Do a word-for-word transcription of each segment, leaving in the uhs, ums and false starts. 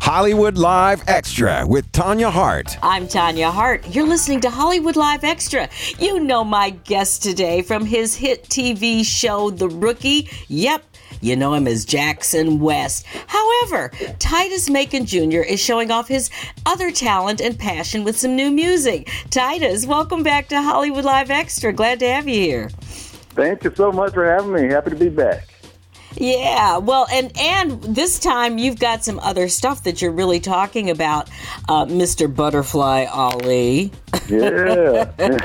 Hollywood Live Extra with Tanya Hart. I'm Tanya Hart. You're listening to Hollywood Live Extra. You know my guest today from his hit T V show, The Rookie. Yep. You know him as Jackson West. However, Titus Macon Junior is showing off his other talent and passion with some new music. Titus, welcome back to Hollywood Live Extra. Glad to have you here. Thank you so much for having me. Happy to be back. Yeah, well, and and this time you've got some other stuff that you're really talking about, uh, Mister Butterfly Ali. Yeah.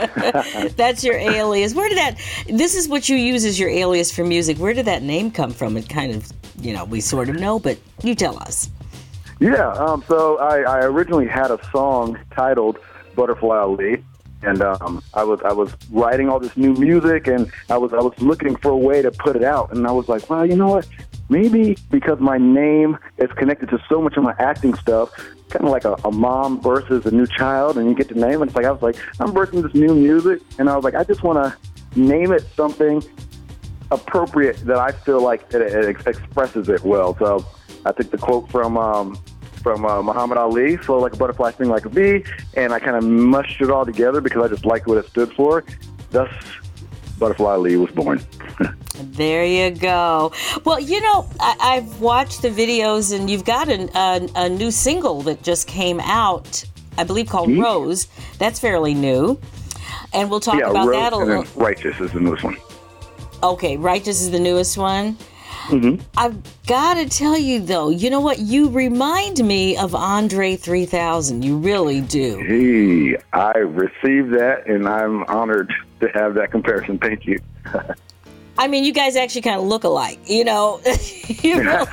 That's your alias. Where did that, this is what you use as your alias for music. Where did that name come from? It kind of, you know, we sort of know, but you tell us. Yeah, um, so I, I originally had a song titled Butterfly Ali. And um, I was I was writing all this new music, and I was I was looking for a way to put it out. And I was like, well, you know what? Maybe because my name is connected to so much of my acting stuff, kind of like a, a mom versus a new child, and you get to name it. It's like I was like, I'm birthing this new music, and I was like, I just want to name it something appropriate that I feel like it, it ex- expresses it well. So I took the quote from. Um, from uh, Muhammad Ali, Flow Like a Butterfly, Sting Like a Bee, and I kind of mushed it all together because I just liked what it stood for. Thus, Butterfly Ali was born. There you go. Well, you know, I, I've watched the videos, and you've got an, a, a new single that just came out, I believe, called mm-hmm. Rose. That's fairly new, and we'll talk yeah, about Rose that a and little. Then Righteous is the newest one. Okay, Righteous is the newest one. Mm-hmm. I've got to tell you, though, you know what? You remind me of Andre three thousand. You really do. Hey, I received that, and I'm honored to have that comparison. Thank you. I mean, you guys actually kind of look alike, you know, you really,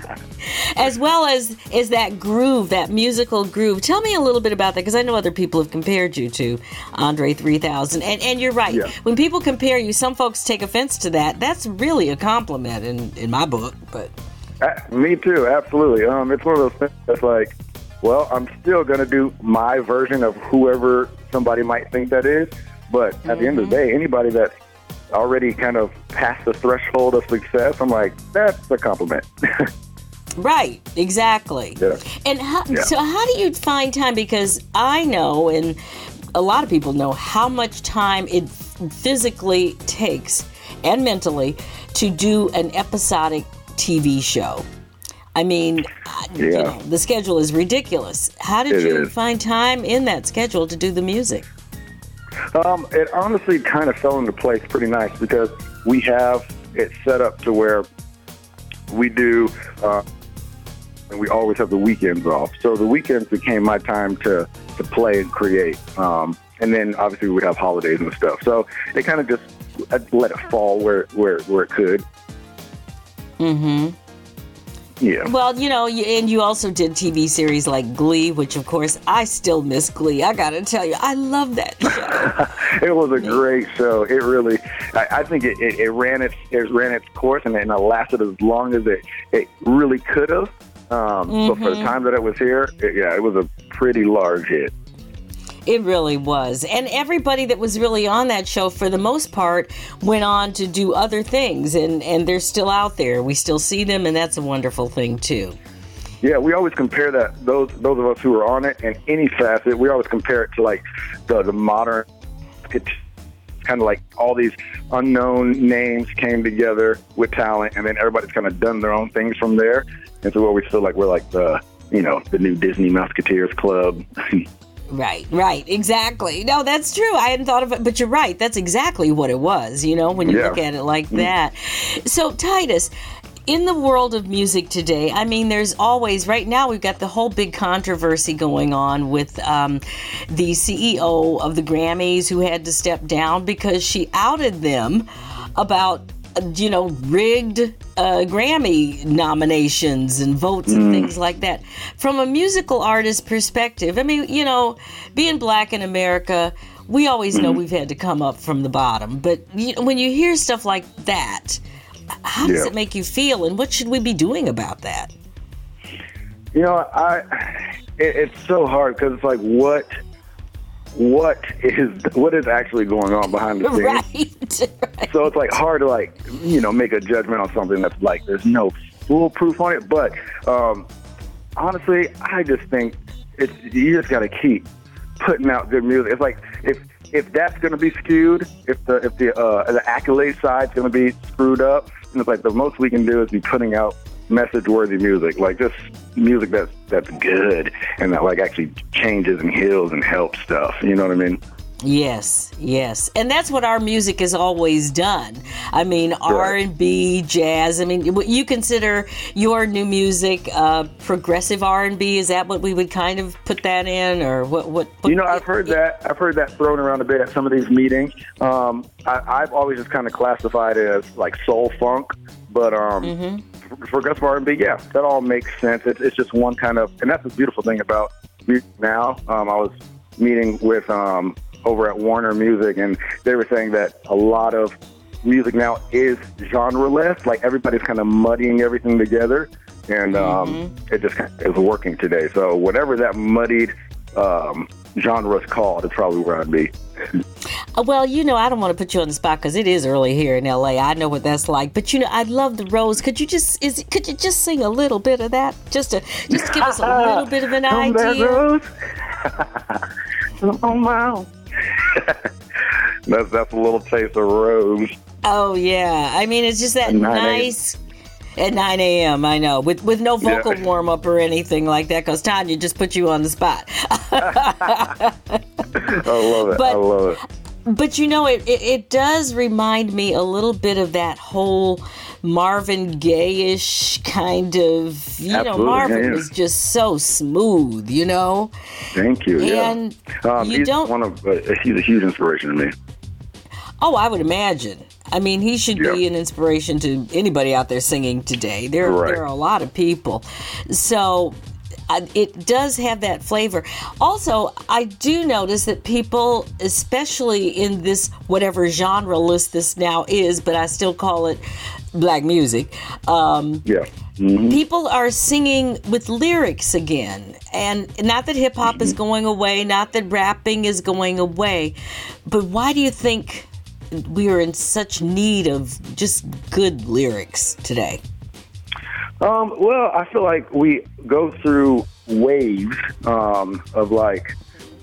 as well as is that groove, that musical groove. Tell me a little bit about that, because I know other people have compared you to Andre three thousand. And, and you're right. Yeah. When people compare you, some folks take offense to that. That's really a compliment in, in my book. But uh, me too, absolutely. Um, it's one of those things that's like, well, I'm still going to do my version of whoever somebody might think that is. But at mm-hmm. the end of the day, anybody that's already kind of past the threshold of success, I'm like, that's a compliment. Right, exactly. Yeah. And how, yeah. so how do you find time? Because I know, and a lot of people know, how much time it physically takes and mentally to do an episodic T V show. I mean, yeah. you know, the schedule is ridiculous. How did it you is. find time in that schedule to do the music? Um, it honestly kind of fell into place pretty nice because we have it set up to where we do, uh, and we always have the weekends off. So the weekends became my time to, to play and create. Um, and then obviously we would have holidays and stuff. So it kind of just I let it fall where, where, where it could. Mm-hmm. Yeah. Well, you know, you, and you also did T V series like Glee, which, of course, I still miss Glee. I got to tell you, I love that show. It was a great show. It really, I, I think it, it, it ran its it ran its course, and it lasted as long as it, it really could have. Um, mm-hmm. But for the time that it was here, it, yeah, it was a pretty large hit. It really was. And everybody that was really on that show, for the most part, went on to do other things. And, and they're still out there. We still see them, and that's a wonderful thing, too. Yeah, we always compare that, those those of us who are on it, in any facet, we always compare it to, like, the, the modern, it's kind of like all these unknown names came together with talent, and then everybody's kind of done their own things from there. And so we always feel like we're like the, you know, the new Disney Musketeers Club. Right, right, exactly. No, that's true. I hadn't thought of it, but you're right. That's exactly what it was, you know, when you yeah. look at it like that. So, Titus, in the world of music today, I mean, there's always, right now, we've got the whole big controversy going on with um, the C E O of the Grammys who had to step down because she outed them about, you know, rigged uh, Grammy nominations and votes and mm. things like that. From a musical artist perspective, I mean, you know, being black in America, we always mm. know we've had to come up from the bottom. But you know, when you hear stuff like that, how does yeah. it make you feel, and what should we be doing about that? You know, I it, it's so hard because it's like, what what is what is actually going on behind the scenes? Right, right. So it's like hard to like you know make a judgment on something that's like there's no foolproof on it. But um, honestly, I just think it's you just got to keep putting out good music. It's like if if that's going to be skewed, if the if the uh, the accolade side's going to be screwed up, and it's like the most we can do is be putting out message-worthy music, like just music that's that's good and that like actually changes and heals and helps stuff. You know what I mean? Yes, yes. And that's what our music has always done. I mean, right. R and B, jazz. I mean, you consider your new music uh, progressive R and B? Is that what we would kind of put that in? Or what? What? what you know, I've heard that. I've heard that thrown around a bit at some of these meetings. Um, I, I've always just kind of classified it as like soul funk. But um, mm-hmm. progressive R and B, yeah, that all makes sense. It's, it's just one kind of, and that's the beautiful thing about music now. Um, I was meeting with... Um, over at Warner Music, and they were saying that a lot of music now is genre-less, like everybody's kind of muddying everything together, and um, mm-hmm. it just kind of is working today. So whatever that muddied um, genre is called, it's probably where I'd be. Well, you know, I don't want to put you on the spot because it is early here in L A. I know what that's like, but you know, I love the Rose. Could you just is could you just sing a little bit of that, just to just to give us a little bit of an Come idea? Rose. Oh wow. that's that's a little taste of Rose. Oh yeah, I mean it's just that nice at nine a.m. I know with with no vocal yeah. warm up or anything like that because Tanya just put you on the spot. I love it. But, I love it. But you know, it, it it does remind me a little bit of that whole Marvin Gaye-ish kind of, you Absolutely, know, Marvin yeah, yeah. was just so smooth, you know? Thank you, and yeah. Um, you he's don't... one of, uh, he's a huge inspiration to me. Oh, I would imagine. I mean, he should yeah. be an inspiration to anybody out there singing today. There, right. there are a lot of people. So... Uh, it does have that flavor. Also, I do notice that people, especially in this whatever genre list this now is, but I still call it black music. Um, yeah. Mm-hmm. People are singing with lyrics again. And not that hip hop mm-hmm. is going away, not that rapping is going away, but why do you think we are in such need of just good lyrics today? Um, well, I feel like we go through waves um, of like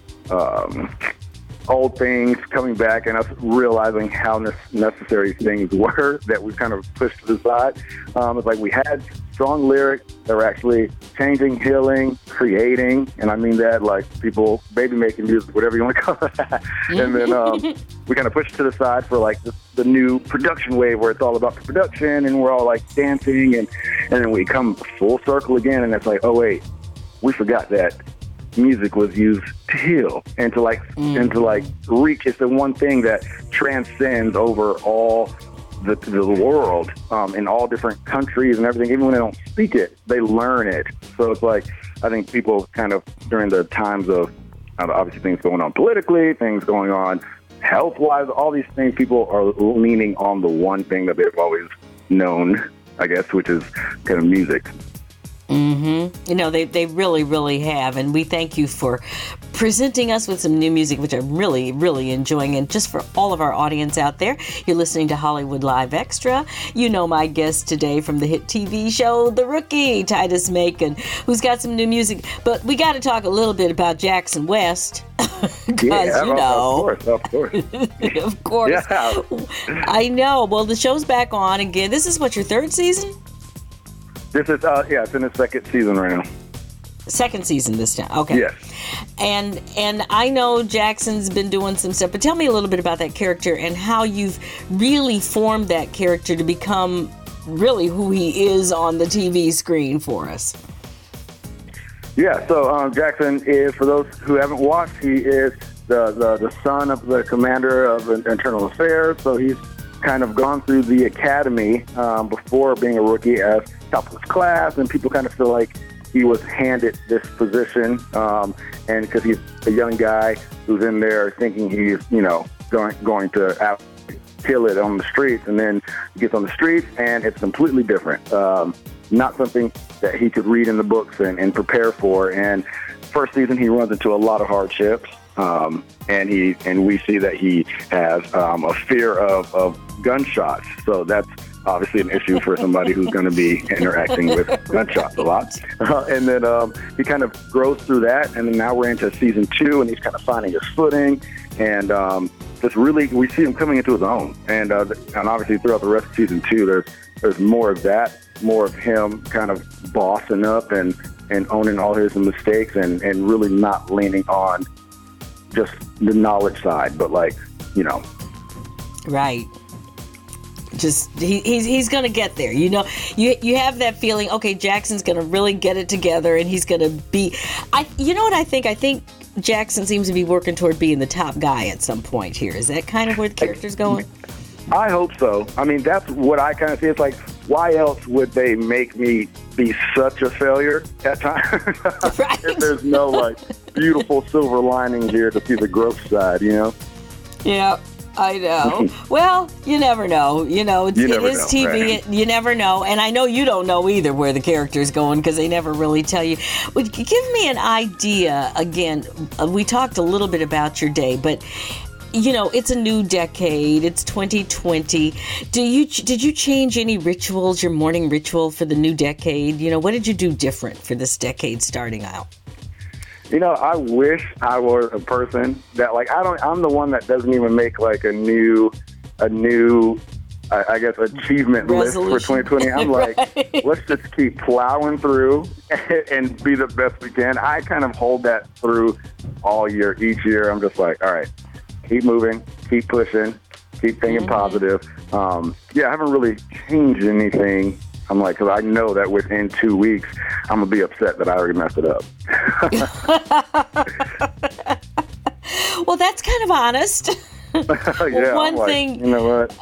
um, old things coming back and us realizing how ne- necessary things were that we kind of pushed to the side. Um, it's like we had strong lyrics that were actually changing, healing, creating, and I mean that like people baby making music, whatever you want to call it. And then um, we kind of pushed to the side for like the, the new production wave where it's all about the production and we're all like dancing, and, and then we come full circle again and it's like, oh wait, we forgot that music was used to heal and to like mm. and to like reach. It's the one thing that transcends over all the the world um, in all different countries and everything. Even when they don't speak it, they learn it. So it's like I think people kind of during the times of obviously things going on politically, things going on health-wise, all these things, people are leaning on the one thing that they've always known, I guess, which is kind of music. Mm-hmm. You know, they, they really, really have. And we thank you for presenting us with some new music, which I'm really, really enjoying. And just for all of our audience out there, you're listening to Hollywood Live Extra. You know my guest today from the hit T V show, The Rookie, Titus Macon, who's got some new music. But we got to talk a little bit about Jackson West. Because, yeah, you know. Of course, of course. Of course. Yeah. I know. Well, the show's back on again. This is what, your third season? This is, uh, yeah, it's in its second season right now. Second season this time. Okay. Yes. And and I know Jackson's been doing some stuff, but tell me a little bit about that character and how you've really formed that character to become really who he is on the T V screen for us. Yeah, so um, Jackson is, for those who haven't watched, he is the, the, the son of the commander of internal affairs. So he's kind of gone through the academy um, before being a rookie as top of his class, and people kind of feel like he was handed this position, um, and because he's a young guy who's in there thinking he's, you know, going going to out- kill it on the streets, and then he gets on the streets and it's completely different. Um, not something that he could read in the books and, and prepare for. And first season he runs into a lot of hardships, um, and he and we see that he has um, a fear of, of gunshots. So that's obviously an issue for somebody who's going to be interacting with gunshots a lot. Uh, and then um, he kind of grows through that, and then now we're into season two, and he's kind of finding his footing, and um, just really we see him coming into his own. And uh, and obviously throughout the rest of season two, there's there's more of that, more of him kind of bossing up and, and owning all his mistakes, and, and really not leaning on just the knowledge side, but like, you know. Right. Just he, he's he's gonna get there, you know. You you have that feeling. Okay, Jackson's gonna really get it together, and he's gonna be. I you know what I think? I think Jackson seems to be working toward being the top guy at some point here. Is that kind of where the character's going? I hope so. I mean, that's what I kind of see. It's like, why else would they make me be such a failure at times? Right. If there's no like beautiful silver lining here to see the growth side, you know? Yeah. I know. Well, you never know. You know, it's, You it never is know, T V. right? It, you never know. And I know you don't know either where the character's going because they never really tell you. Would you give me an idea, again, uh, we talked a little bit about your day, but, you know, it's a new decade. It's twenty twenty. Do you Did you change any rituals, your morning ritual for the new decade? You know, what did you do different for this decade starting out? You know, I wish I were a person that, like, I don't, I'm the one that doesn't even make, like, a new, a new, I, I guess, achievement Resolution. list for twenty twenty. I'm like, Right. let's just keep plowing through and be the best we can. I kind of hold that through all year, each year. I'm just like, all right, keep moving, keep pushing, keep thinking mm-hmm. positive. Um, yeah, I haven't really changed anything. I'm like, because I know that within two weeks, I'm going to be upset that I already messed it up. Well, that's kind of honest. Yeah, one I'm like, thing, you know what?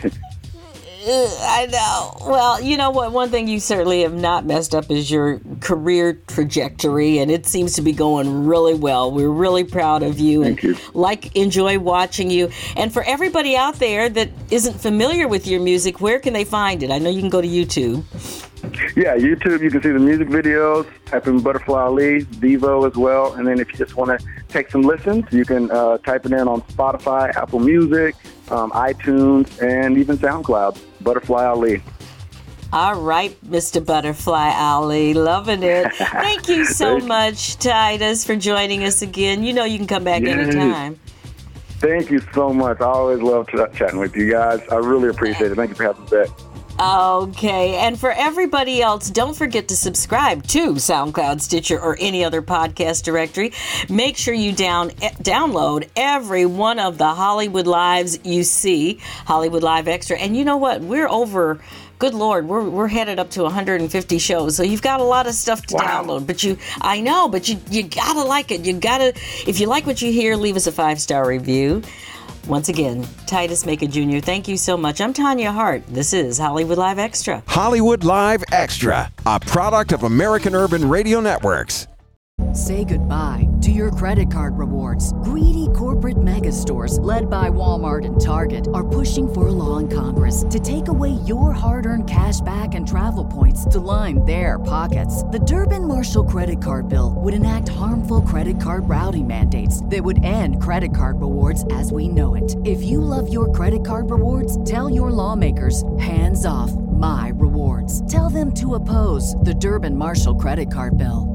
I know. Well, you know what? One thing you certainly have not messed up is your career trajectory, and it seems to be going really well. We're really proud of you, Thank and you. like enjoy watching you. And for everybody out there that isn't familiar with your music, where can they find it? I know you can go to YouTube. Yeah, YouTube, you can see the music videos, type in Butterfly Ali, Devo as well. And then if you just want to take some listens, you can uh, type it in on Spotify, Apple Music, um, iTunes, and even SoundCloud, Butterfly Ali. All right, Mister Butterfly Ali, loving it. Thank you so much, Titus, for joining us again. You know you can come back Yes. anytime. Thank you so much. I always love ch- chatting with you guys. I really appreciate it. Thank you for having me back. Okay, and for everybody else, don't forget to subscribe to SoundCloud, Stitcher, or any other podcast directory. Make sure you down download every one of the Hollywood Lives you see, Hollywood Live Extra. And you know what? We're over, good Lord, we're we're headed up to one hundred fifty shows, so you've got a lot of stuff to Wow. download. But you, I know, but you you gotta like it. You gotta, if you like what you hear, leave us a five-star review. Once again, Titus Maka Junior, thank you so much. I'm Tanya Hart. This is Hollywood Live Extra. Hollywood Live Extra, a product of American Urban Radio Networks. Say goodbye to your credit card rewards. Greedy corporate mega stores, led by Walmart and Target, are pushing for a law in Congress to take away your hard-earned cash back and travel points to line their pockets. The Durbin-Marshall credit card bill would enact harmful credit card routing mandates that would end credit card rewards as we know it. If you love your credit card rewards, tell your lawmakers, hands off my rewards. Tell them to oppose the Durbin-Marshall credit card bill.